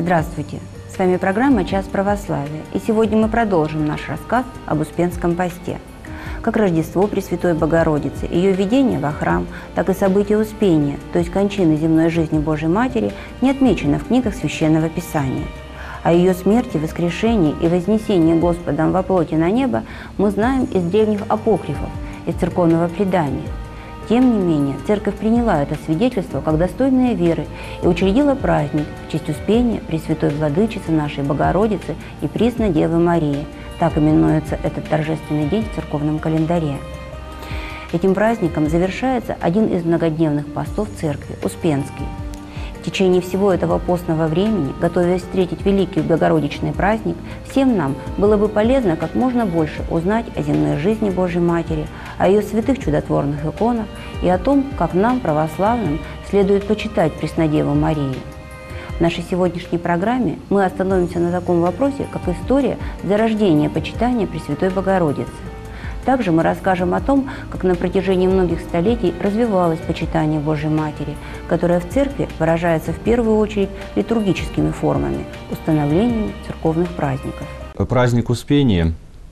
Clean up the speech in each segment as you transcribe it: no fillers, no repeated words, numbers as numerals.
Здравствуйте! С вами программа «Час православия», и сегодня мы продолжим наш рассказ об Успенском посте. Как Рождество Пресвятой Богородицы, ее введение во храм, так и событие Успения, то есть кончины земной жизни Божьей Матери, не отмечено в книгах Священного Писания. О ее смерти, воскрешении и вознесении Господом во плоти на небо мы знаем из древних апокрифов, из церковного предания. Тем не менее, Церковь приняла это свидетельство как достойное веры и учредила праздник в честь Успения Пресвятой Владычицы нашей Богородицы и Пресной Девы Марии. Так именуется этот торжественный день в церковном календаре. Этим праздником завершается один из многодневных постов Церкви – Успенский. В течение всего этого постного времени, готовясь встретить великий Богородичный праздник, всем нам было бы полезно как можно больше узнать о земной жизни Божьей Матери, о ее святых чудотворных иконах и о том, как нам, православным, следует почитать Преснодеву Марию. В нашей сегодняшней программе мы остановимся на таком вопросе, как история зарождения почитания Пресвятой Богородицы. Также мы расскажем о том, как на протяжении многих столетий развивалось почитание Божьей Матери, которое в Церкви выражается в первую очередь литургическими формами, установлениями церковных праздников. Праздник Успения,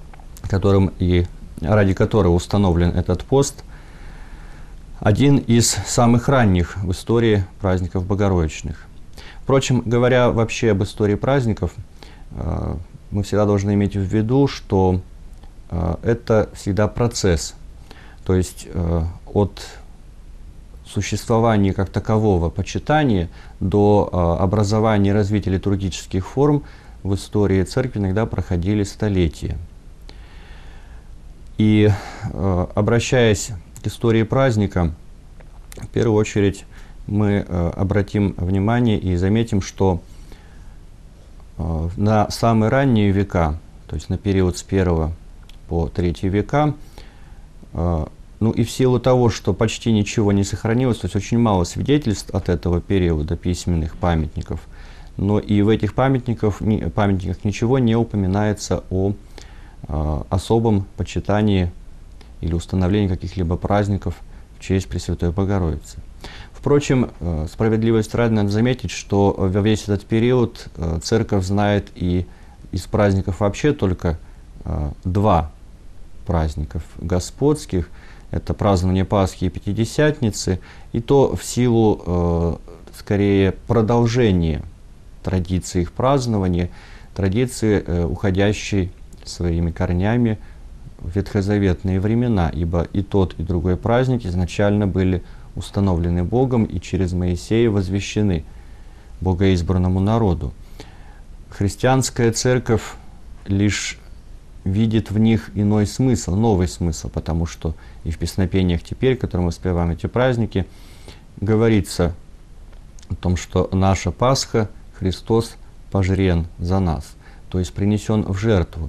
ради которого установлен этот пост, один из самых ранних в истории праздников Богородичных. Впрочем, говоря вообще об истории праздников, мы всегда должны иметь в виду, что это всегда процесс, то есть от существования как такового почитания до образования и развития литургических форм в истории Церкви иногда проходили столетия. И обращаясь к истории праздника, в первую очередь мы обратим внимание и заметим, что на самые ранние века, то есть на период с 1 по 3 века, ну и в силу того, что почти ничего не сохранилось, то есть очень мало свидетельств от этого периода письменных памятников, но и в этих памятниках ничего не упоминается о особом почитании или установлении каких-либо праздников в честь Пресвятой Богородицы. Впрочем, справедливости ради надо заметить, что во весь этот период Церковь знает и из праздников вообще только два праздников господских. Это празднование Пасхи и Пятидесятницы, и то в силу, скорее, продолжения традиции их празднования, традиции, уходящей своими корнями в ветхозаветные времена, ибо и тот, и другой праздник изначально были установлены Богом и через Моисея возвещены богоизбранному народу. Христианская Церковь лишь видит в них иной смысл, новый смысл, потому что и в песнопениях теперь, которые мы воспеваем эти праздники, говорится о том, что наша Пасха, Христос пожрен за нас, то есть принесен в жертву.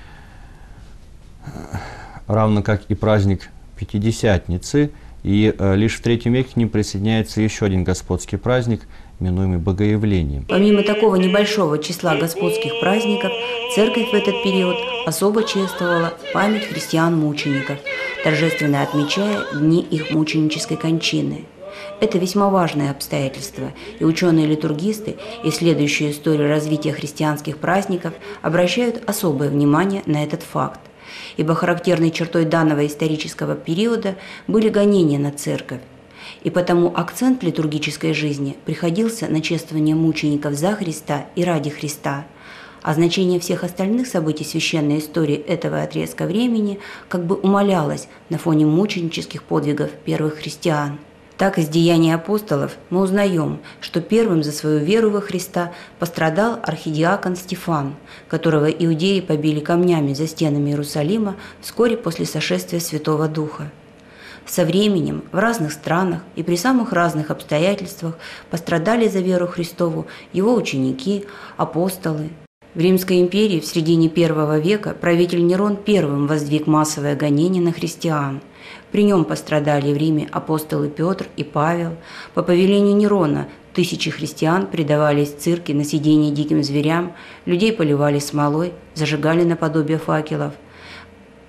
Равно как и праздник Пятидесятницы, и лишь в III веке к ним присоединяется еще один господский праздник, именуемый Богоявлением. Помимо такого небольшого числа господских праздников, Церковь в этот период особо чествовала память христиан-мучеников, торжественно отмечая дни их мученической кончины. Это весьма важное обстоятельство, и ученые-литургисты, исследующие историю развития христианских праздников, обращают особое внимание на этот факт, ибо характерной чертой данного исторического периода были гонения на Церковь. И потому акцент литургической жизни приходился на чествование мучеников за Христа и ради Христа, а значение всех остальных событий священной истории этого отрезка времени как бы умалялось на фоне мученических подвигов первых христиан. Так, из деяний апостолов мы узнаем, что первым за свою веру во Христа пострадал архидиакон Стефан, которого иудеи побили камнями за стенами Иерусалима вскоре после сошествия Святого Духа. Со временем в разных странах и при самых разных обстоятельствах пострадали за веру Христову его ученики, апостолы. В Римской империи в середине I века правитель Нерон первым воздвиг массовое гонение на христиан. При нем пострадали в Риме апостолы Петр и Павел. По повелению Нерона тысячи христиан предавались цирке на съедение диким зверям, людей поливали смолой, зажигали наподобие факелов.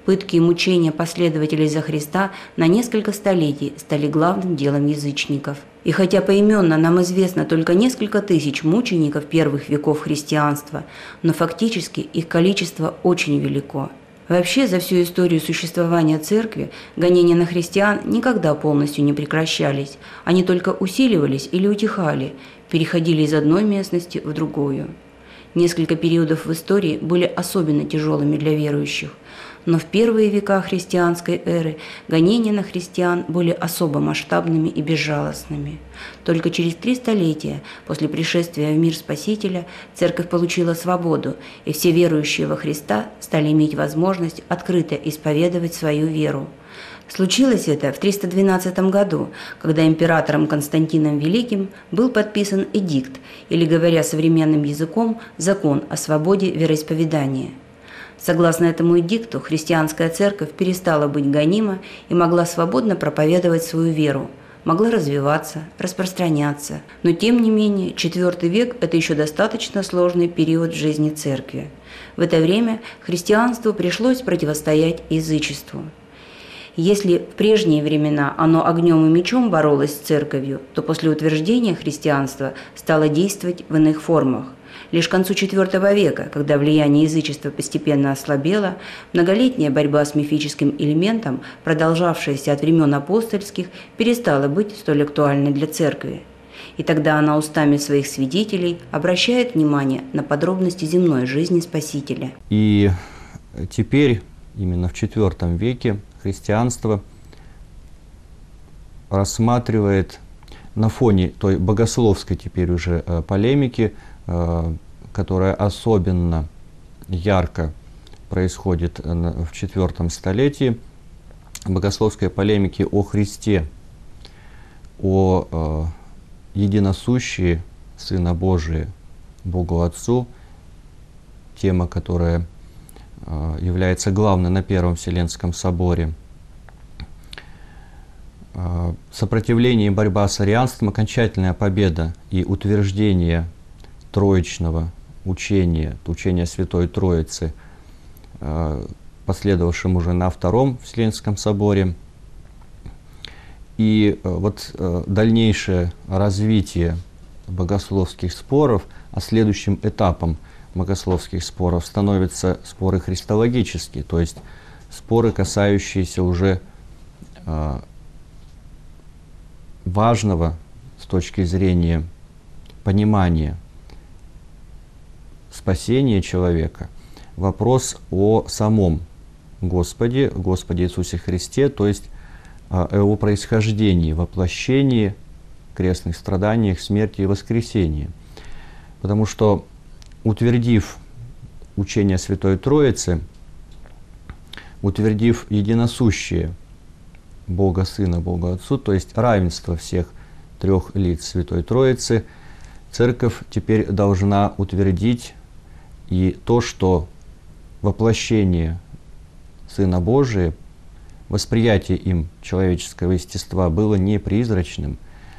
Пытки и мучения последователей за Христа на несколько столетий стали главным делом язычников. И хотя поименно нам известно только несколько тысяч мучеников первых веков христианства, но фактически их количество очень велико. Вообще, за всю историю существования церкви гонения на христиан никогда полностью не прекращались, они только усиливались или утихали, переходили из одной местности в другую. Несколько периодов в истории были особенно тяжелыми для верующих, но в первые века христианской эры гонения на христиан были особо масштабными и безжалостными. Только через 3 столетия после пришествия в мир Спасителя церковь получила свободу, и все верующие во Христа стали иметь возможность открыто исповедовать свою веру. Случилось это в 312 году, когда императором Константином Великим был подписан эдикт, или, говоря современным языком, закон о свободе вероисповедания. Согласно этому эдикту, христианская церковь перестала быть гонима и могла свободно проповедовать свою веру, могла развиваться, распространяться. Но тем не менее, IV век – это еще достаточно сложный период в жизни церкви. В это время христианству пришлось противостоять язычеству. Если в прежние времена оно огнем и мечом боролось с церковью, то после утверждения христианства стало действовать в иных формах. Лишь к концу IV века, когда влияние язычества постепенно ослабело, многолетняя борьба с мифическим элементом, продолжавшаяся от времен апостольских, перестала быть столь актуальной для церкви. И тогда она устами своих свидетелей обращает внимание на подробности земной жизни Спасителя. И теперь, именно в IV веке, христианство рассматривает на фоне той богословской теперь уже полемики, которая особенно ярко происходит в IV столетии, богословской полемики о Христе, о единосущие Сына Божия, Богу Отцу, тема, которая является главной на Первом Вселенском соборе. Сопротивление и борьба с арианством, окончательная победа и утверждение троичного учения, учения Святой Троицы, последовавшим уже на Втором Вселенском соборе. И вот дальнейшее развитие богословских споров, а следующим этапом богословских споров становятся споры христологические, то есть споры, касающиеся уже важного с точки зрения понимания спасения человека, вопрос о самом Господе Иисусе Христе, то есть о его происхождении, воплощении, крестных страданиях, смерти и воскресении. Потому что, утвердив учение Святой Троицы, утвердив единосущие Бога Сына, Бога Отцу, то есть равенство всех 3 лиц Святой Троицы, Церковь теперь должна утвердить и то, что воплощение Сына Божия, восприятие им человеческого естества было не призрачным,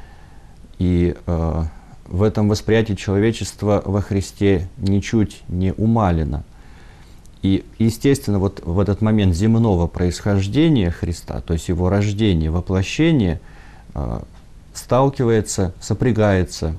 и в этом восприятии человечества во Христе ничуть не умалено. И, естественно, вот в этот момент земного происхождения Христа, то есть его рождения, воплощения, сталкивается, сопрягается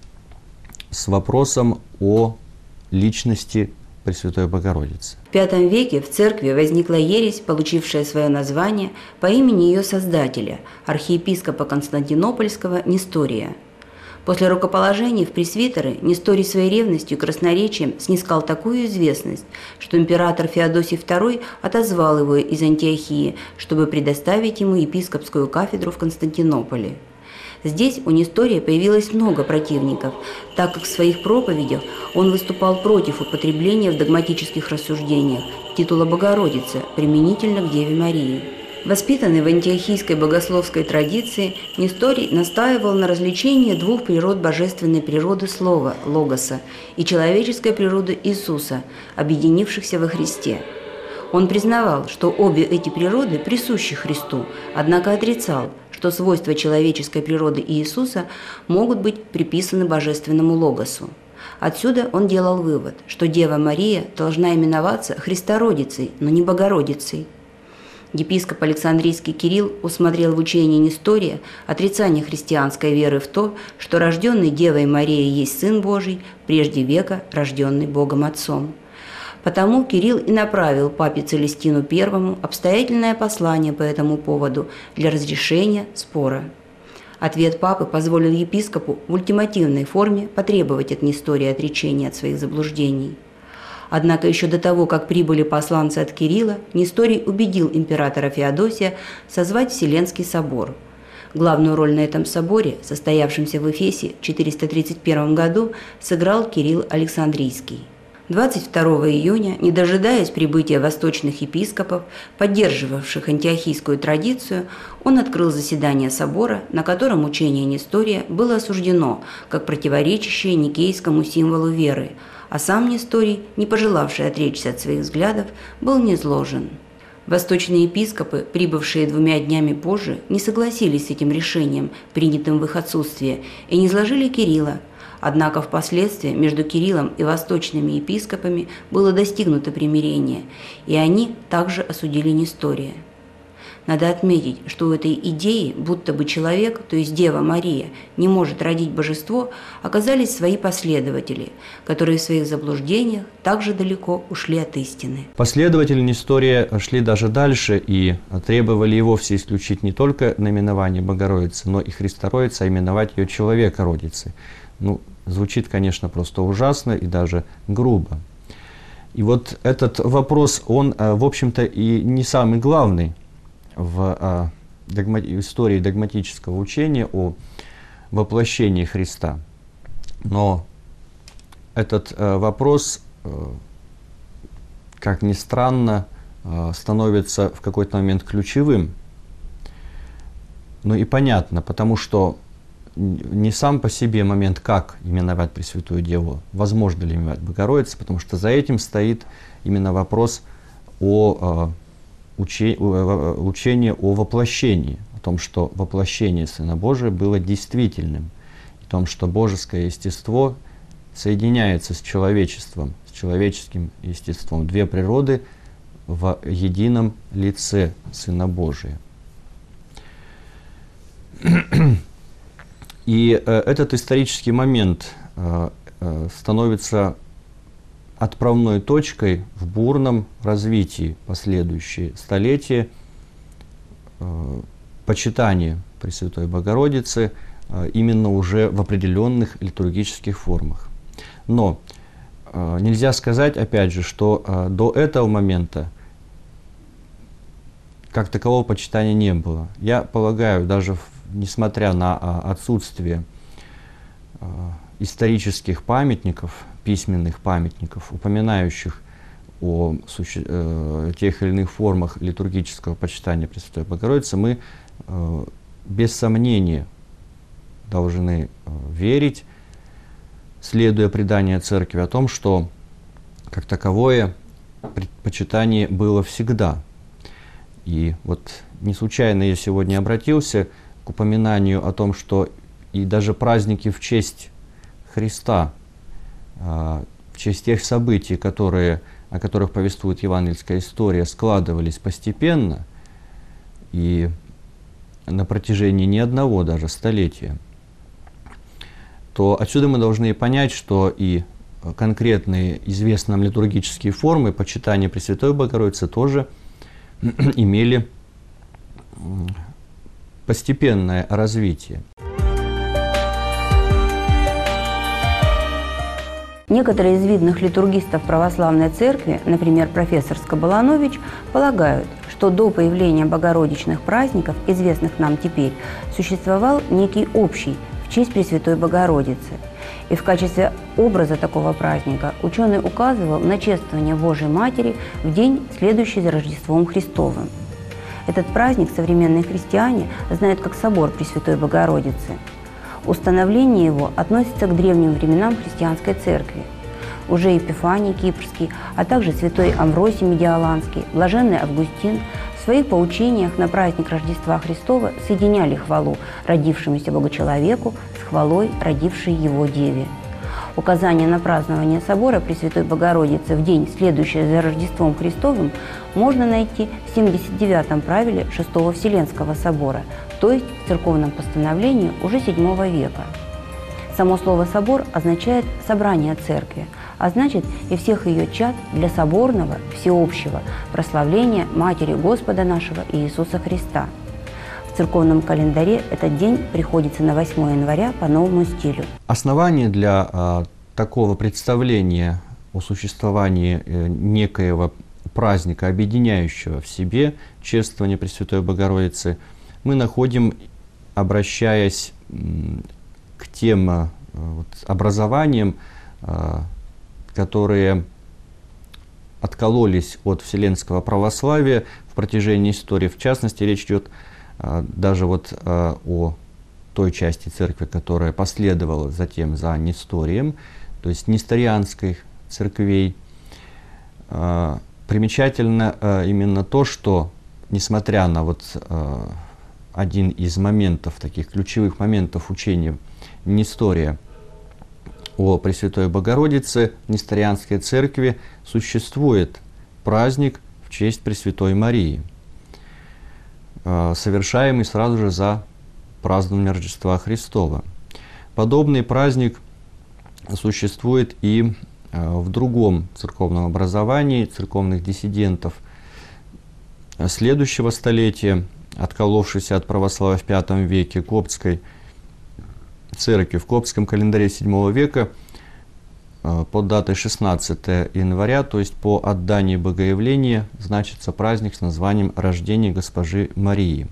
с вопросом о личности Пресвятой Богородицы. В V веке в церкви возникла ересь, получившая свое название по имени ее создателя, архиепископа Константинопольского Нестория. После рукоположения в пресвитеры Несторий своей ревностью и красноречием снискал такую известность, что император Феодосий II отозвал его из Антиохии, чтобы предоставить ему епископскую кафедру в Константинополе. Здесь у Нестория появилось много противников, так как в своих проповедях он выступал против употребления в догматических рассуждениях титула Богородицы применительно к Деве Марии. Воспитанный в антиохийской богословской традиции, Несторий настаивал на различении 2 природ божественной природы Слова, Логоса, и человеческой природы Иисуса, объединившихся во Христе. Он признавал, что обе эти природы присущи Христу, однако отрицал, что свойства человеческой природы Иисуса могут быть приписаны божественному Логосу. Отсюда он делал вывод, что Дева Мария должна именоваться Христородицей, но не Богородицей. Епископ Александрийский Кирилл усмотрел в учении Нестория отрицание христианской веры в то, что рожденный Девой Марией есть Сын Божий, прежде века рожденный Богом Отцом. Потому Кирилл и направил папе Целестину I обстоятельное послание по этому поводу для разрешения спора. Ответ папы позволил епископу в ультимативной форме потребовать от Нестория отречения от своих заблуждений. Однако еще до того, как прибыли посланцы от Кирилла, Несторий убедил императора Феодосия созвать Вселенский собор. Главную роль на этом соборе, состоявшемся в Эфесе в 431 году, сыграл Кирилл Александрийский. 22 июня, не дожидаясь прибытия восточных епископов, поддерживавших антиохийскую традицию, он открыл заседание собора, на котором учение Нестория было осуждено как противоречащее никейскому символу веры, а сам Несторий, не пожелавший отречься от своих взглядов, был низложен. Восточные епископы, прибывшие 2 днями позже, не согласились с этим решением, принятым в их отсутствие, и низложили Кирилла. Однако впоследствии между Кириллом и восточными епископами было достигнуто примирение, и они также осудили Нестория. Надо отметить, что у этой идеи, будто бы человек, то есть Дева Мария, не может родить божество, оказались свои последователи, которые в своих заблуждениях также далеко ушли от истины. Последователи Нестория шли даже дальше и требовали и вовсе исключить не только наименование Богородицы, но и Христородицы, а именовать ее Человекородицей. Звучит, конечно, просто ужасно и даже грубо. И вот этот вопрос, он, в общем-то, и не самый главный в истории догматического учения о воплощении Христа. Но этот вопрос, как ни странно, становится в какой-то момент ключевым. И понятно, потому что не сам по себе момент, как именовать Пресвятую Деву, возможно ли именовать Богородицу, потому что за этим стоит именно вопрос о учении о воплощении, о том, что воплощение Сына Божия было действительным, о том, что божеское естество соединяется с человечеством, с человеческим естеством, 2 природы в едином лице Сына Божия. И этот исторический момент становится отправной точкой в бурном развитии последующие столетия почитания Пресвятой Богородицы именно уже в определенных литургических формах. Но нельзя сказать, опять же, что до этого момента как такового почитания не было. Я полагаю, даже несмотря на отсутствие исторических памятников, письменных памятников, упоминающих о тех или иных формах литургического почитания Пресвятой Богородицы, мы без сомнения должны верить, следуя преданию Церкви о том, что как таковое почитание было всегда. И вот не случайно я сегодня обратился к упоминанию о том, что и даже праздники в честь Христа, в честь тех событий, о которых повествует евангельская история, складывались постепенно и на протяжении не одного даже столетия, то отсюда мы должны понять, что и конкретные известные нам литургические формы почитания Пресвятой Богородицы тоже имели постепенное развитие. Некоторые из видных литургистов православной церкви, например, профессор Скоболанович, полагают, что до появления богородичных праздников, известных нам теперь, существовал некий общий в честь Пресвятой Богородицы. И в качестве образа такого праздника ученый указывал на чествование Божией Матери в день, следующий за Рождеством Христовым. Этот праздник современные христиане знают как собор Пресвятой Богородицы. Установление его относится к древним временам христианской церкви. Уже Епифаний Кипрский, а также святой Амвросий Медиаланский, блаженный Августин в своих поучениях на праздник Рождества Христова соединяли хвалу родившемуся Богочеловеку с хвалой родившей его Деве. Указание на празднование собора Пресвятой Богородицы в день, следующий за Рождеством Христовым, можно найти в 79-м правиле VI Вселенского собора, то есть в церковном постановлении уже VII века. Само слово «собор» означает «собрание церкви», а значит и всех ее чад для соборного, всеобщего прославления Матери Господа нашего Иисуса Христа. В церковном календаре этот день приходится на 8 января по новому стилю. Основание для такого представления о существовании некоего праздника, объединяющего в себе чествование Пресвятой Богородицы, мы находим, обращаясь к тем образованиям, которые откололись от вселенского православия в протяжении истории. В частности, речь идет даже о той части церкви, которая последовала затем за Несторием, то есть несторианских церквей. Примечательно именно то, что, несмотря на один из моментов, таких ключевых моментов учения Нестория о Пресвятой Богородице, в несторианской церкви существует праздник в честь Пресвятой Марии, совершаемый сразу же за празднование Рождества Христова. Подобный праздник существует и в другом церковном образовании церковных диссидентов следующего столетия, отколовшейся от православия в V веке коптской церкви. В коптском календаре VII века под датой 16 января, то есть по отдании Богоявления, значится праздник с названием «Рождение Госпожи Марии».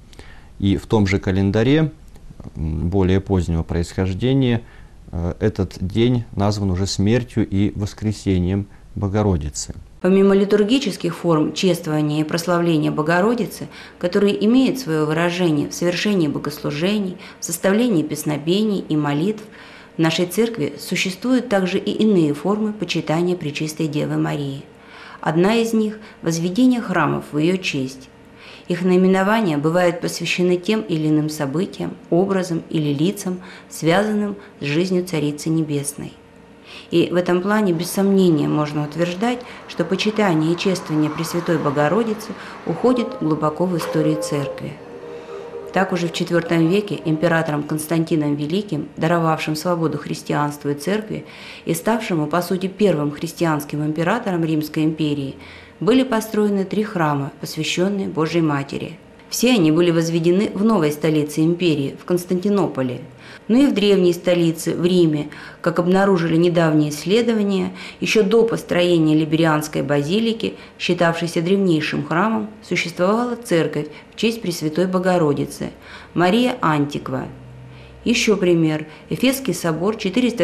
И в том же календаре, более позднего происхождения, этот день назван уже смертью и воскресением Богородицы. Помимо литургических форм чествования и прославления Богородицы, которые имеют свое выражение в совершении богослужений, в составлении песнопений и молитв, в нашей церкви существуют также и иные формы почитания Пречистой Девы Марии. Одна из них – возведение храмов в ее честь. Их наименования бывают посвящены тем или иным событиям, образам или лицам, связанным с жизнью Царицы Небесной. И в этом плане без сомнения можно утверждать, что почитание и чествование Пресвятой Богородицы уходит глубоко в историю Церкви. Так уже в IV веке императором Константином Великим, даровавшим свободу христианству и церкви и ставшему, по сути, первым христианским императором Римской империи, были построены 3 храма, посвященные Божьей Матери. Все они были возведены в новой столице империи, в Константинополе. Но и в древней столице, в Риме, как обнаружили недавние исследования, еще до построения Либерианской базилики, считавшейся древнейшим храмом, существовала церковь в честь Пресвятой Богородицы, Мария Антиква. Еще пример. Эфесский собор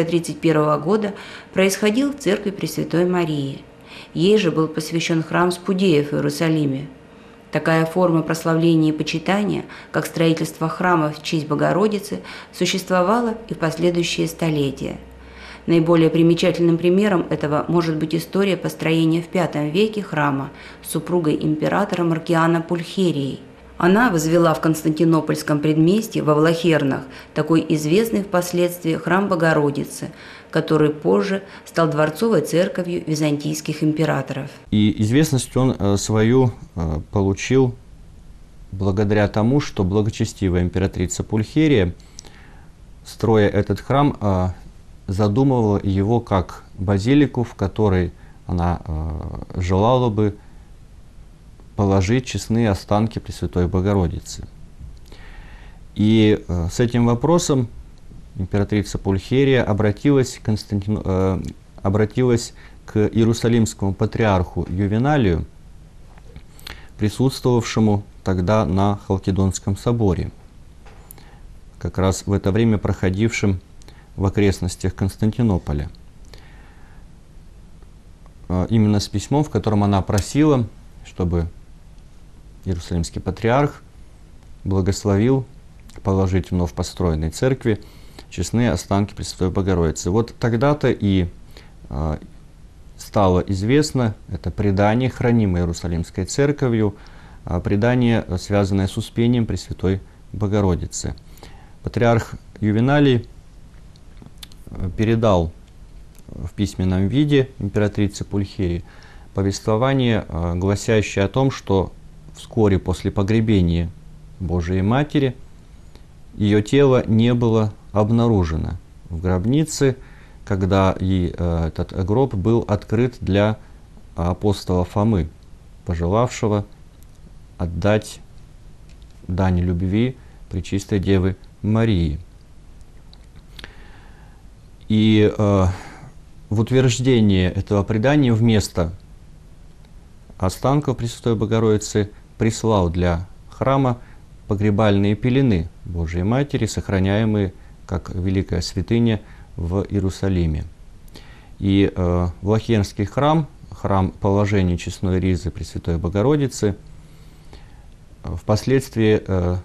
431 года происходил в церкви Пресвятой Марии. Ей же был посвящен храм Спудеев в Иерусалиме. Такая форма прославления и почитания, как строительство храма в честь Богородицы, существовала и в последующие столетия. Наиболее примечательным примером этого может быть история построения в V веке храма с супругой императора Маркиана Пульхерией. Она возвела в Константинопольском предместье во Влахернах такой известный впоследствии храм Богородицы, который позже стал дворцовой церковью византийских императоров. И известность он свою получил благодаря тому, что благочестивая императрица Пульхерия, строя этот храм, задумывала его как базилику, в которой она желала бы положить честные останки Пресвятой Богородицы. И с этим вопросом императрица Пульхерия обратилась к иерусалимскому патриарху Ювеналию, присутствовавшему тогда на Халкидонском соборе, как раз в это время проходившем в окрестностях Константинополя. Именно с письмом, в котором она просила, чтобы Иерусалимский патриарх благословил положить в вновь построенной церкви честные останки Пресвятой Богородицы. Вот тогда-то и стало известно это предание, хранимое Иерусалимской церковью, предание, связанное с успением Пресвятой Богородицы. Патриарх Ювеналий передал в письменном виде императрицы Пульхерии повествование, гласящее о том, что вскоре после погребения Божией Матери ее тело не было обнаружено в гробнице, когда этот гроб был открыт для апостола Фомы, пожелавшего отдать дань любви Пречистой Девы Марии. И в утверждение этого предания вместо останков Пресвятой Богородицы прислал для храма погребальные пелены Божией Матери, сохраняемые как великая святыня в Иерусалиме. И Влахенский храм, храм положения Честной Ризы Пресвятой Богородицы, впоследствии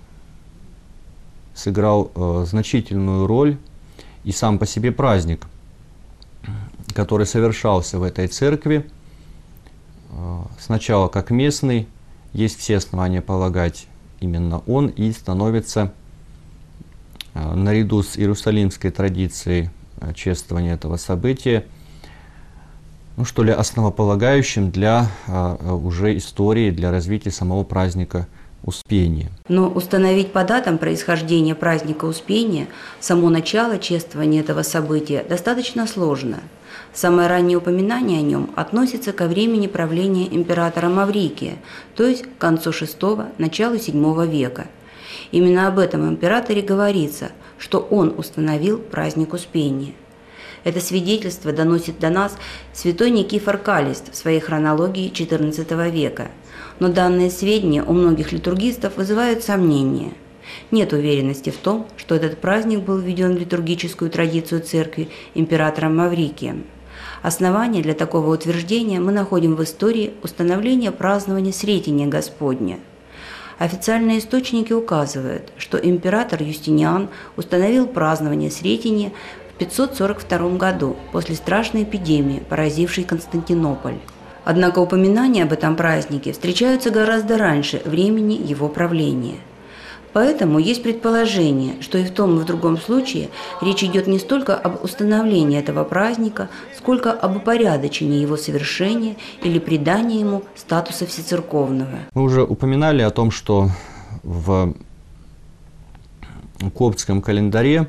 сыграл значительную роль, и сам по себе праздник, который совершался в этой церкви, сначала как местный, есть все основания полагать, именно он и становится наряду с иерусалимской традицией чествования этого события, ну что ли, основополагающим для уже истории, для развития самого праздника Успения. Но установить по датам происхождения праздника Успения само начало чествования этого события достаточно сложно. Самое раннее упоминание о нем относится ко времени правления императора Маврикия, то есть к концу VI – началу VII века. Именно об этом императоре говорится, что он установил праздник Успения. Это свидетельство доносит до нас святой Никифор Калист в своей хронологии XIV века. Но данные сведения у многих литургистов вызывают сомнения. Нет уверенности в том, что этот праздник был введен в литургическую традицию церкви императором Маврикием. Основание для такого утверждения мы находим в истории установления празднования Сретения Господня. Официальные источники указывают, что император Юстиниан установил празднование Сретения в 542 году после страшной эпидемии, поразившей Константинополь. Однако упоминания об этом празднике встречаются гораздо раньше времени его правления. Поэтому есть предположение, что и в том, и в другом случае речь идет не столько об установлении этого праздника, сколько об упорядочении его совершения или придании ему статуса всецерковного. Мы уже упоминали о том, что в коптском календаре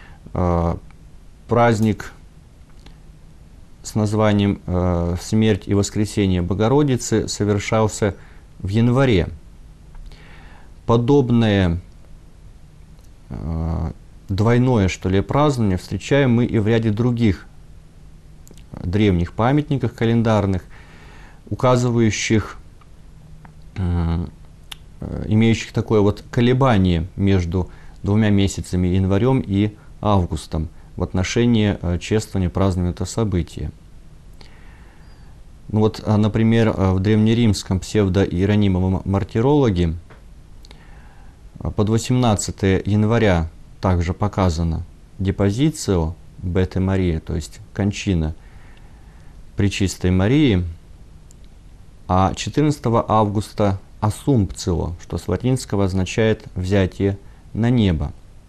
праздник с названием «Смерть и воскресение Богородицы» совершался в январе. Подобное двойное, что ли, празднование встречаем мы и в ряде других древних памятниках календарных, указывающих, имеющих такое вот колебание между двумя месяцами, январем и августом, в отношении чествования, празднования этого события. Ну вот, например, в древнеримском псевдоиеронимовом мартирологе под 18 января также показано депозицио Бете Марии, то есть кончина Пречистой Марии, а 14 августа Ассумпцио, что с латинского означает «взятие на небо».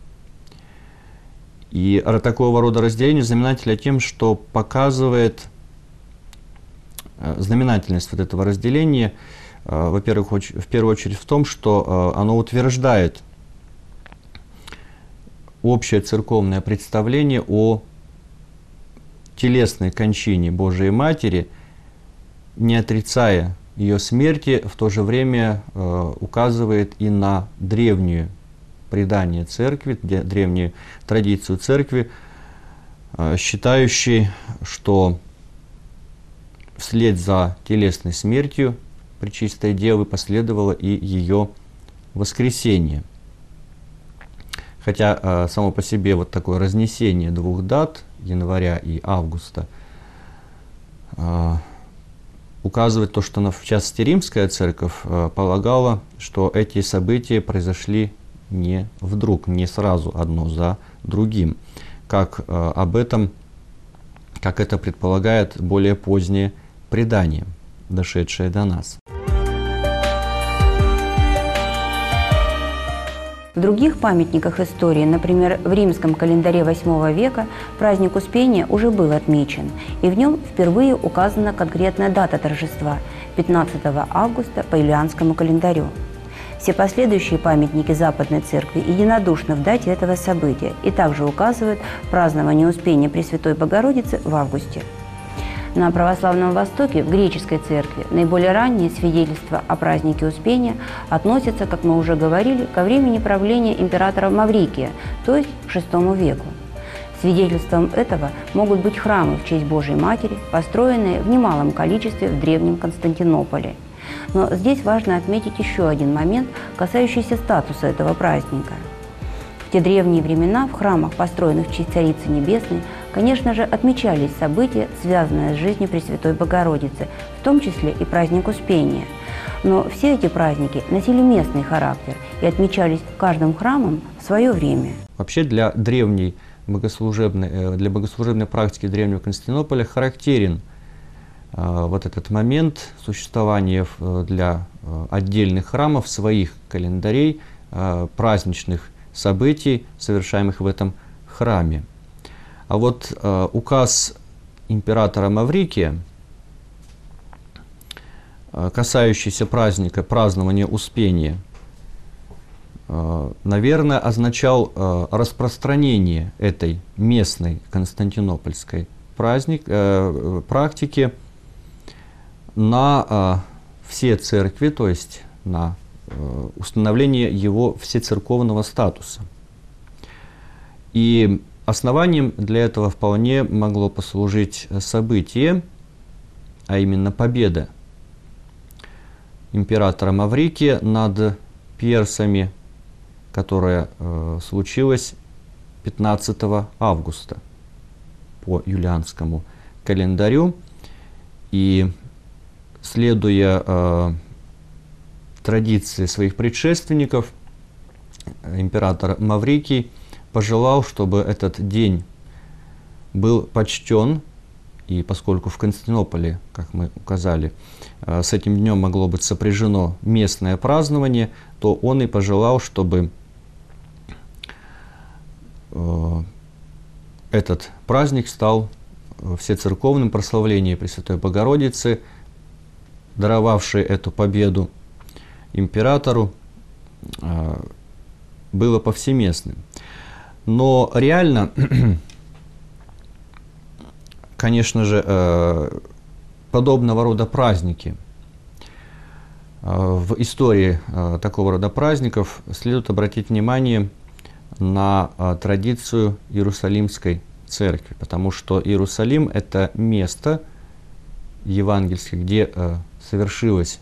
И такого рода разделение знаменателя тем, что показывает знаменательность вот этого разделения, во-первых, в первую очередь в том, что оно утверждает общее церковное представление о телесной кончине Божией Матери, не отрицая ее смерти, в то же время указывает и на древнюю предание церкви, древнюю традицию церкви, считающей, что вслед за телесной смертью Пречистой Девы последовало и ее воскресение. Хотя само по себе вот такое разнесение двух дат, января и августа, указывает то, что в частности Римская церковь полагала, что эти события произошли не вдруг, не сразу одно за другим, как это предполагает более позднее предание, дошедшее до нас. В других памятниках истории, например, в римском календаре VIII века, праздник Успения уже был отмечен, и в нем впервые указана конкретная дата торжества – 15 августа по юлианскому календарю. Все последующие памятники Западной Церкви единодушны в дате этого события и также указывают празднование Успения Пресвятой Богородицы в августе. На православном Востоке, в греческой церкви, наиболее ранние свидетельства о празднике Успения относятся, как мы уже говорили, ко времени правления императора Маврикия, то есть к VI веку. Свидетельством этого могут быть храмы в честь Божьей Матери, построенные в немалом количестве в древнем Константинополе. Но здесь важно отметить еще один момент, касающийся статуса этого праздника. В те древние времена в храмах, построенных в честь Царицы Небесной, конечно же, отмечались события, связанные с жизнью Пресвятой Богородицы, в том числе и праздник Успения. Но все эти праздники носили местный характер и отмечались каждым храмом в свое время. Вообще для богослужебной практики древнего Константинополя характерен вот этот момент существования для отдельных храмов своих календарей, праздничных событий, совершаемых в этом храме. А вот указ императора Маврикия, касающийся праздника, празднования Успения, наверное, означал распространение этой местной константинопольской практики на все церкви, то есть на установление его всецерковного статуса. И основанием для этого вполне могло послужить событие, а именно победа императора Маврикия над персами, которая случилась 15 августа по юлианскому календарю. И следуя традиции своих предшественников, император Маврикий пожелал, чтобы этот день был почтен, и поскольку в Константинополе, как мы указали, с этим днем могло быть сопряжено местное празднование, то он и пожелал, чтобы этот праздник стал всецерковным прославлением Пресвятой Богородицы, даровавшей эту победу императору, было повсеместным. Но реально, конечно же, подобного рода праздники, в истории такого рода праздников следует обратить внимание на традицию Иерусалимской церкви, потому что Иерусалим – это место евангельское, где совершались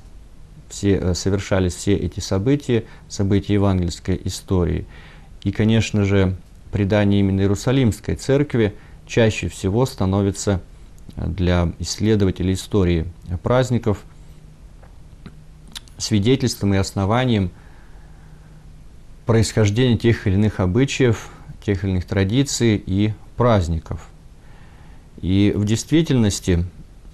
все эти события евангельской истории. И, конечно же, предание именно Иерусалимской церкви чаще всего становится для исследователей истории праздников свидетельством и основанием происхождения тех или иных обычаев, тех или иных традиций и праздников. И в действительности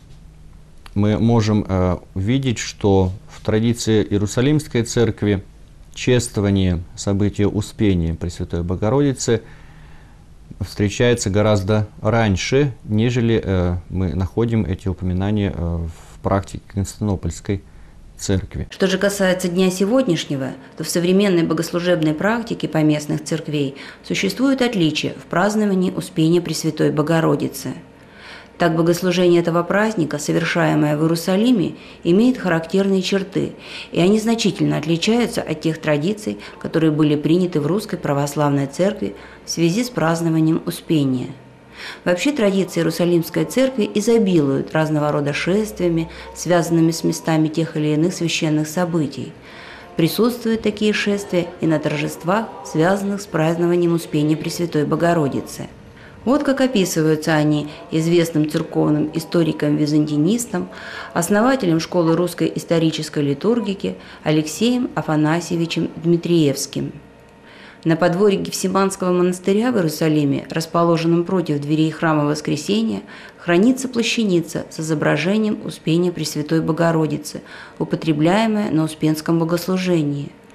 мы можем видеть, что в традиции Иерусалимской церкви чествование события Успения Пресвятой Богородицы встречается гораздо раньше, нежели мы находим эти упоминания в практике Константинопольской церкви. Что же касается дня сегодняшнего, то в современной богослужебной практике поместных церквей существует отличие в праздновании Успения Пресвятой Богородицы. Так, богослужение этого праздника, совершаемое в Иерусалиме, имеет характерные черты, и они значительно отличаются от тех традиций, которые были приняты в Русской Православной Церкви в связи с празднованием Успения. Вообще традиции Иерусалимской Церкви изобилуют разного рода шествиями, связанными с местами тех или иных священных событий. Присутствуют такие шествия и на торжествах, связанных с празднованием Успения Пресвятой Богородицы. Вот как описываются они известным церковным историком-византинистом, основателем школы русской исторической литургики Алексеем Афанасьевичем Дмитриевским. На подворье Гефсиманского монастыря в Иерусалиме, расположенном против дверей храма Воскресения, хранится плащаница с изображением Успения Пресвятой Богородицы, употребляемая на Успенском богослужении.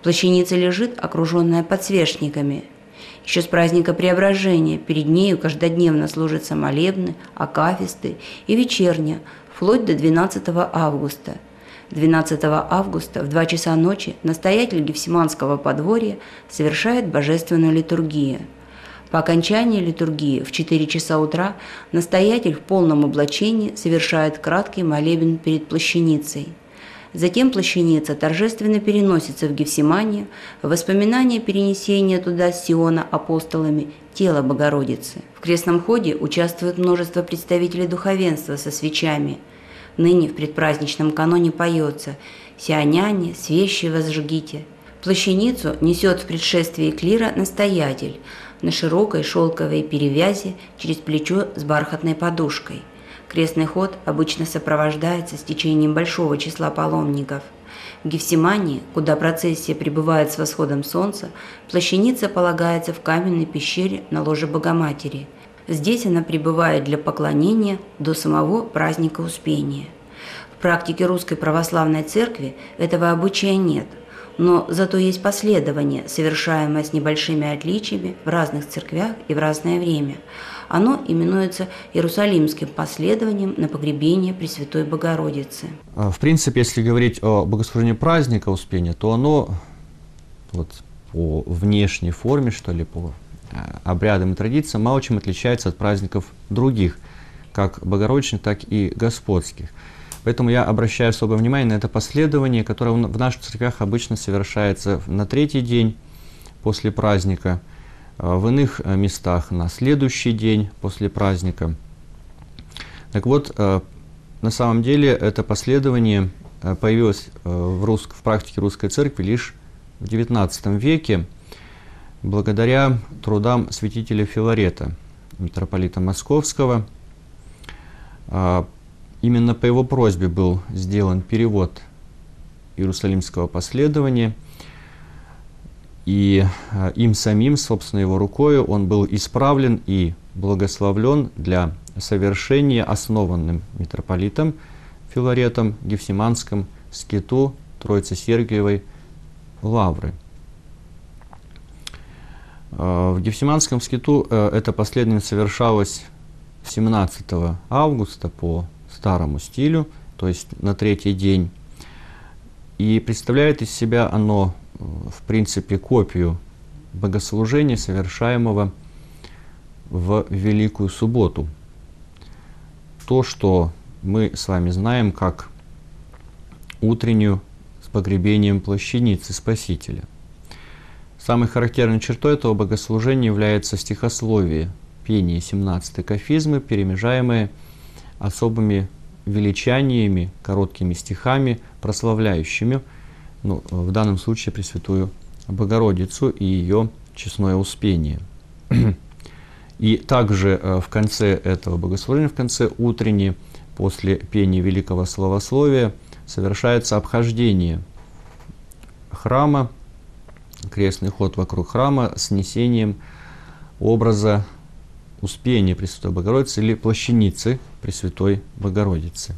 Плащаница лежит, окруженная подсвечниками. Еще с праздника Преображения перед нею каждодневно служатся молебны, акафисты и вечерня, вплоть до 12 августа. 12 августа в 2 часа ночи настоятель Гефсиманского подворья совершает божественную литургию. По окончании литургии в 4 часа утра настоятель в полном облачении совершает краткий молебен перед плащаницей. Затем плащаница торжественно переносится в Гефсиманию в воспоминание перенесения туда с Сиона апостолами тела Богородицы. В крестном ходе участвует множество представителей духовенства со свечами. Ныне в предпраздничном каноне поется «Сионяне, свещи возжгите». Плащаницу несет в предшествии клира настоятель на широкой шелковой перевязи через плечо с бархатной подушкой. Крестный ход обычно сопровождается с течением большого числа паломников. В Гефсимании, куда процессия прибывает с восходом солнца, плащаница полагается в каменной пещере на ложе Богоматери. Здесь она пребывает для поклонения до самого праздника Успения. В практике Русской Православной Церкви этого обычая нет, но зато есть последование, совершаемое с небольшими отличиями в разных церквях и в разное время. Оно именуется Иерусалимским последованием на погребение Пресвятой Богородицы. В принципе, если говорить о богослужении праздника Успения, то оно вот, по внешней форме, что ли, по обрядам и традициям мало чем отличается от праздников других, как богородичных, так и господских. Поэтому я обращаю особое внимание на это последование, которое в наших церквях обычно совершается на 3-й день после праздника, в иных местах на следующий день после праздника. Так вот, на самом деле это последование появилось в практике русской церкви лишь в XIX веке, благодаря трудам святителя Филарета, митрополита Московского. Именно по его просьбе был сделан перевод Иерусалимского последования, и им самим, собственно, его рукою, он был исправлен и благословлен для совершения основанным митрополитом Филаретом Гефсиманском скиту Троицы-Сергиевой Лавры. В Гефсиманском скиту это последование совершалось 17 августа по старому стилю, то есть на 3-й день. И представляет из себя оно, в принципе, копию богослужения, совершаемого в Великую Субботу. То, что мы с вами знаем как утреннюю с погребением плащаницы Спасителя. Самой характерной чертой этого богослужения является стихословие, пение 17-й кафизмы, перемежаемое особыми величаниями, короткими стихами, прославляющими, в данном случае Пресвятую Богородицу и ее честное успение. И также в конце этого богослужения, в конце утренней, после пения Великого Славословия, совершается обхождение храма, крестный ход вокруг храма с несением образа Успения Пресвятой Богородицы или плащаницы Пресвятой Богородицы.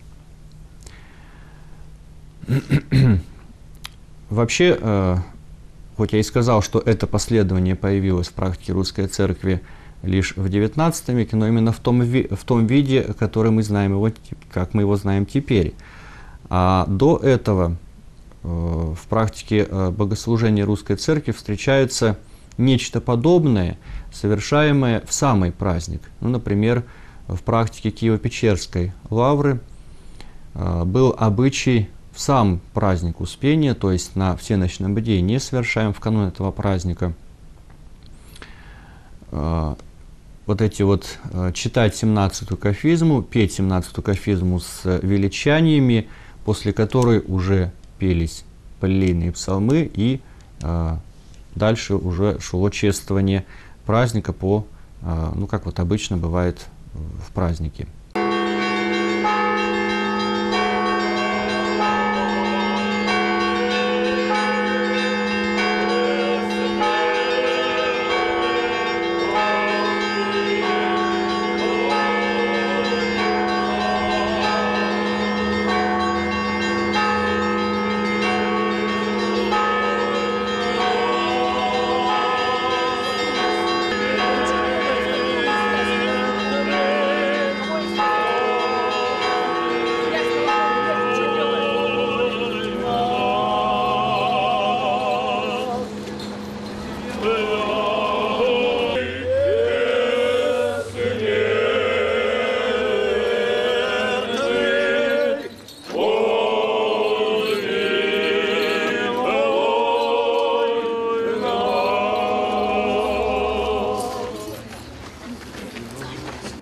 Вообще, хоть я и сказал, что это последование появилось в практике русской церкви лишь в XIX веке, но именно в том виде, который мы знаем его, как мы его знаем теперь. А до этого в практике богослужения русской церкви встречается нечто подобное, совершаемое в самый праздник. Например, в практике Киево-Печерской лавры был обычай в сам праздник Успения, то есть на всеночном бдении, совершаем в канун этого праздника, читать 17-ю кафизму, петь 17-ю кафизму с величаниями, после которой уже пелись паллелийные псалмы, и дальше уже шло чествование праздника как обычно бывает в празднике.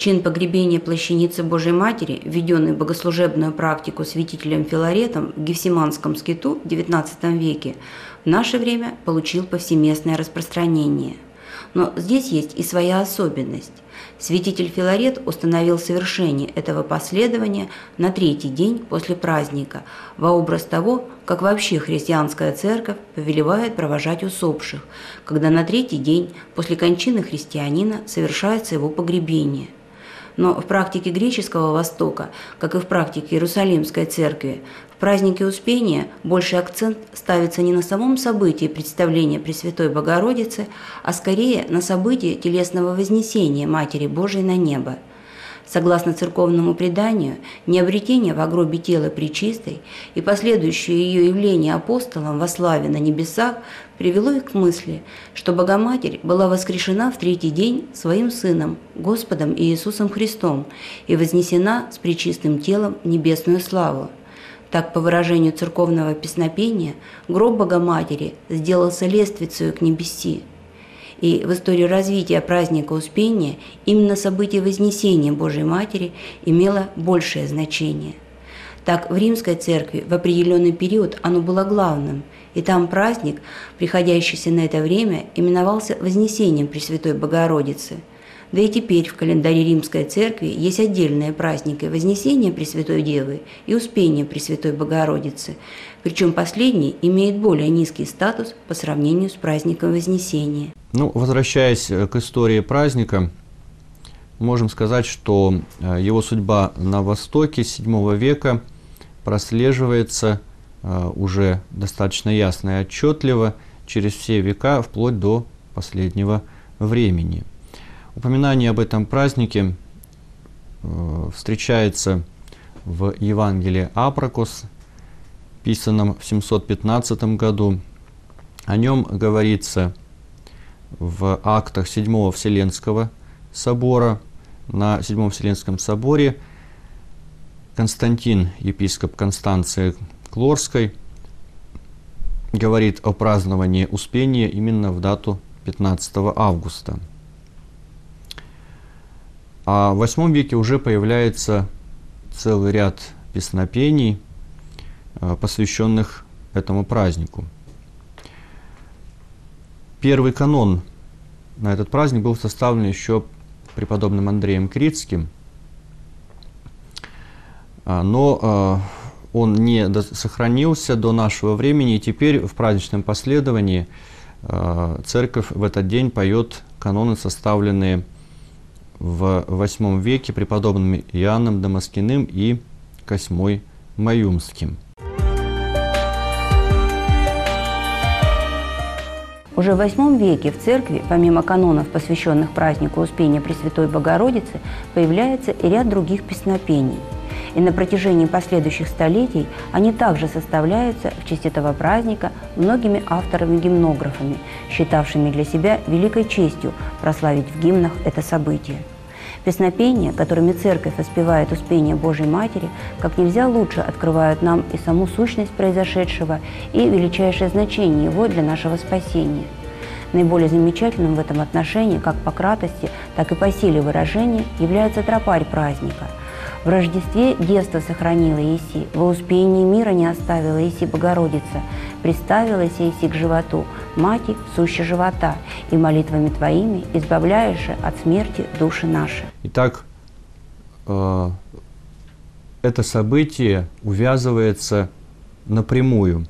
Чин погребения плащаницы Божией Матери, введенный в богослужебную практику святителем Филаретом в Гефсиманском скиту в XIX веке, в наше время получил повсеместное распространение. Но здесь есть и своя особенность. Святитель Филарет установил совершение этого последования на третий день после праздника, во образ того, как вообще христианская церковь повелевает провожать усопших, когда на третий день после кончины христианина совершается его погребение. Но в практике греческого Востока, как и в практике Иерусалимской церкви, в празднике Успения больший акцент ставится не на самом событии представления Пресвятой Богородицы, а скорее на событии телесного вознесения Матери Божией на небо. Согласно церковному преданию, необретение во гробе тела Пречистой и последующее ее явление апостолам во славе на небесах привело их к мысли, что Богоматерь была воскрешена в третий день своим Сыном, Господом Иисусом Христом, и вознесена с пречистым телом в небесную славу. Так, по выражению церковного песнопения, гроб Богоматери сделался лествицею к небеси. И в истории развития праздника Успения именно событие Вознесения Божией Матери имело большее значение. Так, в Римской церкви в определенный период оно было главным, и там праздник, приходящийся на это время, именовался Вознесением Пресвятой Богородицы. Да и теперь в календаре Римской церкви есть отдельные праздники Вознесения Пресвятой Девы и Успения Пресвятой Богородицы, причем последний имеет более низкий статус по сравнению с праздником Вознесения. Возвращаясь к истории праздника, можем сказать, что его судьба на Востоке с VII века прослеживается уже достаточно ясно и отчетливо через все века, вплоть до последнего времени. Упоминание об этом празднике встречается в Евангелии Апракос, писанном в 715 году. О нем говорится в актах Седьмого Вселенского собора. На Седьмом Вселенском соборе Константин, епископ Констанции Клорской, говорит о праздновании Успения именно в дату 15 августа. А в VIII веке уже появляется целый ряд песнопений, посвященных этому празднику. Первый канон на этот праздник был составлен еще преподобным Андреем Критским, но он не сохранился до нашего времени, и теперь в праздничном последовании церковь в этот день поет каноны, составленные в VIII веке преподобными Иоанном Дамаскиным и Косьмой Маюмским. Уже в VIII веке в церкви, помимо канонов, посвященных празднику Успения Пресвятой Богородицы, появляется и ряд других песнопений. И на протяжении последующих столетий они также составляются в честь этого праздника многими авторами-гимнографами, считавшими для себя великой честью прославить в гимнах это событие. Песнопения, которыми Церковь воспевает Успение Божией Матери, как нельзя лучше открывают нам и саму сущность произошедшего, и величайшее значение его для нашего спасения. Наиболее замечательным в этом отношении, как по кратости, так и по силе выражения, является тропарь праздника. В Рождестве девство сохранила еси, во Успении мира не оставила еси Богородица, приставилась еси к животу, Мати суще живота, и молитвами Твоими избавляешь от смерти души наши. Итак, это событие увязывается напрямую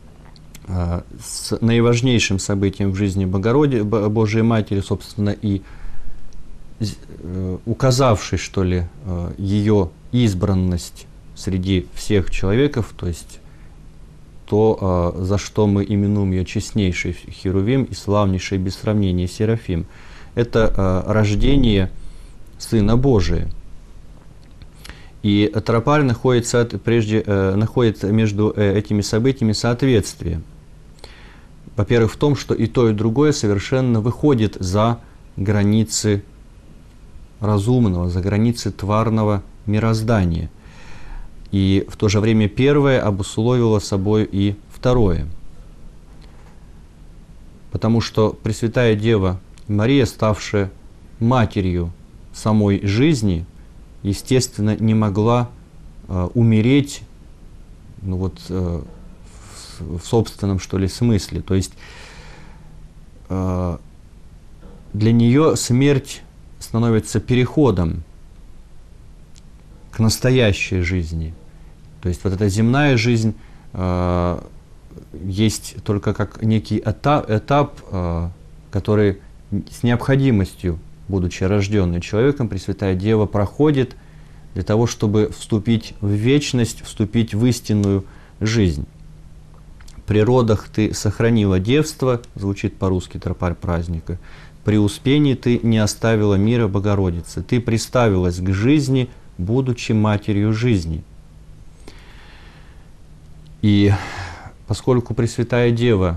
с наиважнейшим событием в жизни Божией Матери, собственно, и указавшей, что ли, ее избранность среди всех человеков, то есть то, за что мы именуем ее честнейший Херувим и славнейший без сравнения Серафим. Это рождение Сына Божия. И тропарь находит между этими событиями соответствие. Во-первых, в том, что и то, и другое совершенно выходит за границы разумного, за границы тварного мироздания. И в то же время первое обусловило собой и второе. Потому что Пресвятая Дева Мария, ставшая матерью самой жизни, естественно, не могла умереть ну вот, в собственном, что ли, смысле. То есть для нее смерть становится переходом к настоящей жизни. То есть вот эта земная жизнь есть только как некий этап, который с необходимостью, будучи рожденным человеком, Пресвятая Дева проходит для того, чтобы вступить в вечность, вступить в истинную жизнь. «При родах ты сохранила девство», звучит по-русски тропарь праздника, «при успении ты не оставила мира, Богородицы, ты приставилась к жизни, будучи матерью жизни». И поскольку Пресвятая Дева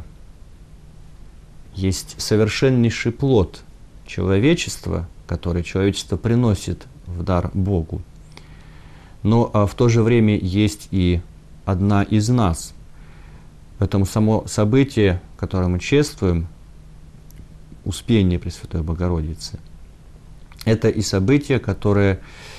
есть совершеннейший плод человечества, который человечество приносит в дар Богу, но в то же время есть и одна из нас. Поэтому само событие, которое мы чествуем, Успение Пресвятой Богородицы, это и событие, которое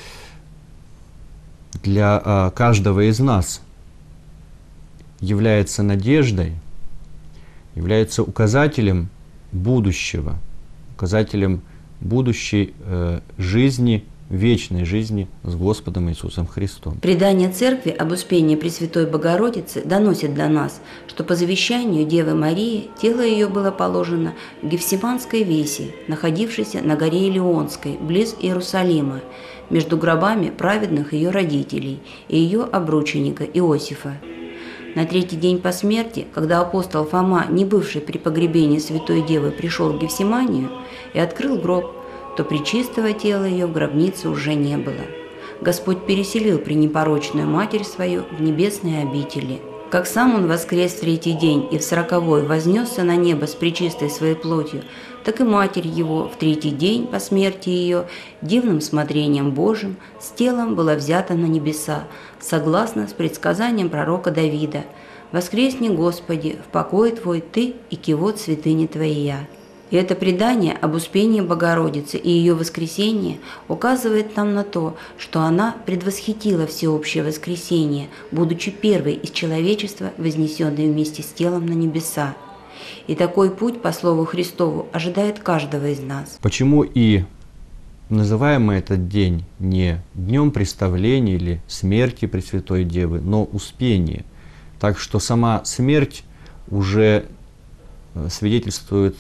для каждого из нас является надеждой, является указателем будущего, указателем будущей жизни, вечной жизни с Господом Иисусом Христом. Предание Церкви об Успении Пресвятой Богородицы доносит до нас, что по завещанию Девы Марии тело ее было положено в Гефсиманской веси, находившейся на горе Илионской, близ Иерусалима, между гробами праведных ее родителей и ее обрученика Иосифа. На третий день по смерти, когда апостол Фома, не бывший при погребении Святой Девы, пришел в Гефсиманию и открыл гроб, то пречистого тела ее в гробнице уже не было. Господь переселил пренепорочную Матерь свою в небесные обители. Как сам Он воскрес в третий день и в 40-й вознесся на небо с пречистой своей плотью, так и Матерь Его в третий день по смерти ее дивным смотрением Божьим с телом была взята на небеса, согласно с предсказанием пророка Давида: «Воскресни, Господи, в покой Твой Ты и кивот святыни Твоя». И это предание об Успении Богородицы и ее воскресении указывает нам на то, что она предвосхитила всеобщее воскресение, будучи первой из человечества, вознесенной вместе с телом на небеса. И такой путь, по слову Христову, ожидает каждого из нас. Почему и называем мы этот день не днем представления или смерти Пресвятой Девы, но Успение? Так что сама смерть уже свидетельствует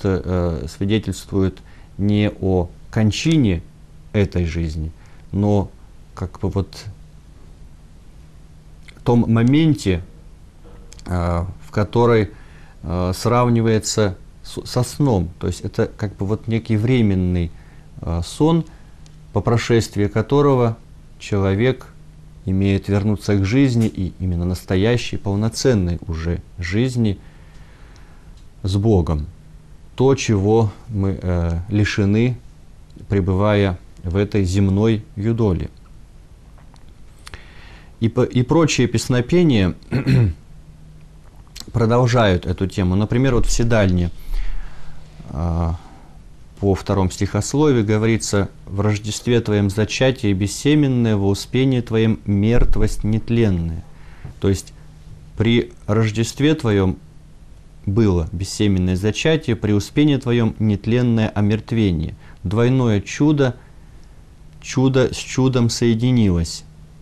не о кончине этой жизни, но как бы вот в том моменте, в который сравнивается со сном. То есть это как бы вот некий временный сон, по прошествии которого человек имеет вернуться к жизни, и именно настоящей, полноценной уже жизни с Богом. То, чего мы лишены, пребывая в этой земной юдоле. И прочие песнопения продолжают эту тему. Например, вот в Седальне по 2 стихословию говорится: «В Рождестве Твоем зачатие бессеменное, во Успении Твоем мертвость нетленная». То есть при Рождестве Твоем было бессеменное зачатие, при Успении Твоем нетленное омертвение. Двойное чудо, чудо с чудом соединилось.